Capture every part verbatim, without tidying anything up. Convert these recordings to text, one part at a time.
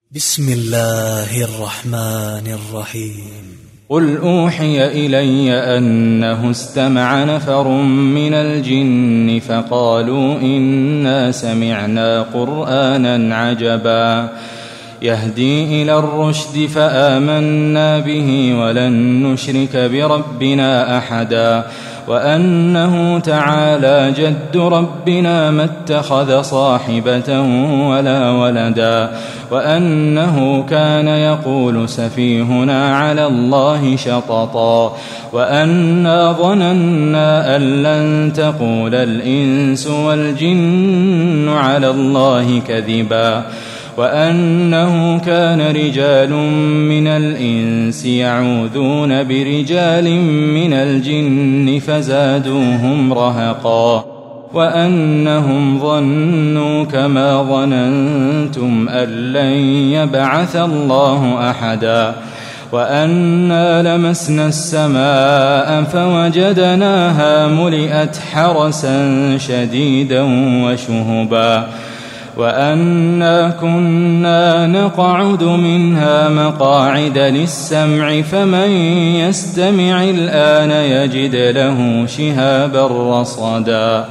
بسم الله الرحمن الرحيم. قل أوحي إلي أنه استمع نفر من الجن فقالوا إنا سمعنا قرآنا عجبا يهدي إلى الرشد فآمنا به ولن نشرك بربنا أحدا وأنه تعالى جد ربنا ما اتخذ صاحبة ولا ولدا وأنه كان يقول سفيهنا على الله شططا وأنا ظننا أن لن تقول الإنس والجن على الله كذبا وأنه كان رجال من الإنس يعوذون برجال من الجن فزادوهم رهقا وأنهم ظنوا كما ظننتم أن لن يبعث الله أحدا وأنا لمسنا السماء فوجدناها ملئت حرسا شديدا وشهبا وأنا كنا نقعد منها مقاعد للسمع فمن يستمع الآن يجد له شهابا رصدا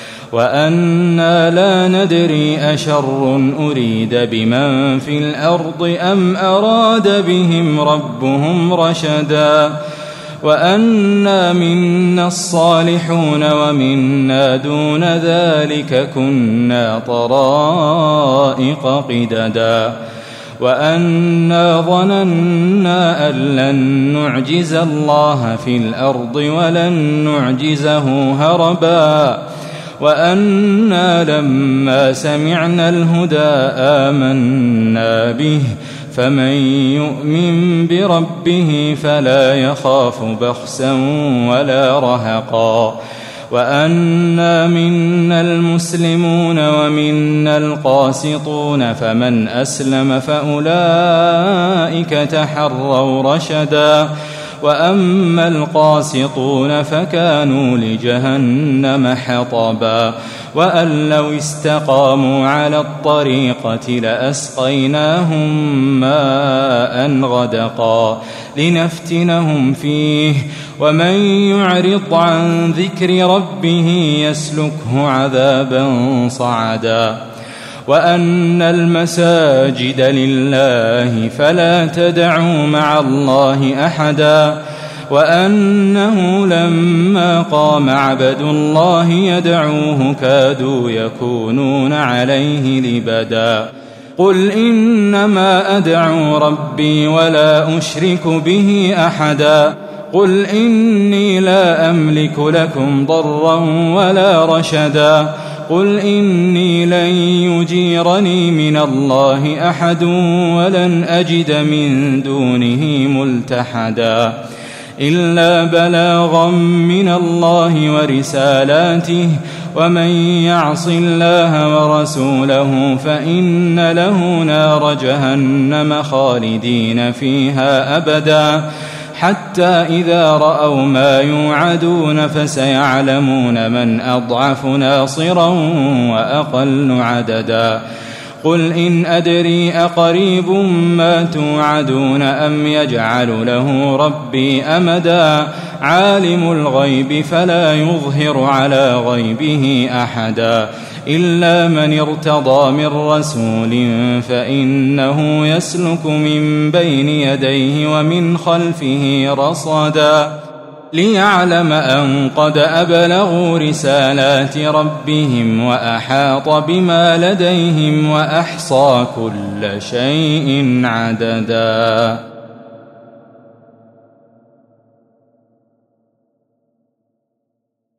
وأنا لا ندري أشر أريد بمن في الأرض أم أراد بهم ربهم رشدا وأنا منا الصالحون ومنا دون ذلك كنا طرائق قددا وأنا ظننا أن لن نعجز الله في الأرض ولن نعجزه هربا وأنا لما سمعنا الهدى آمنا به فمن يؤمن بربه فلا يخاف بخسا ولا رهقا وأنا منا المسلمون ومنا القاسطون فمن أسلم فأولئك تحروا رشدا وأما القاسطون فكانوا لجهنم حطبا وأن لو استقاموا على الطريقة لأسقيناهم ماء غدقا لنفتنهم فيه ومن يعرض عن ذكر ربه يسلكه عذابا صعدا وأن المساجد لله فلا تدعوا مع الله أحدا وأنه لما قام عبد الله يدعوه كادوا يكونون عليه لبدا قل إنما أدعو ربي ولا أشرك به أحدا قل إني لا أملك لكم ضرا ولا رشدا قل إني لن يجيرني من الله أحد ولن أجد من دونه ملتحدا إلا بلاغا من الله ورسالاته ومن يعص الله ورسوله فإن له نار جهنم خالدين فيها أبدا حتى إذا رأوا ما يوعدون فسيعلمون من أضعف ناصرا وأقل عددا قل إن أدري أقريب ما توعدون أم يجعل له ربي أمدا عالم الغيب فلا يظهر على غيبه أحدا إلا من ارتضى من رسول فإنه يسلك من بين يديه ومن خلفه رصدا ليعلم أن قد أبلغوا رسالات ربهم وأحاط بما لديهم وأحصى كل شيء عددا.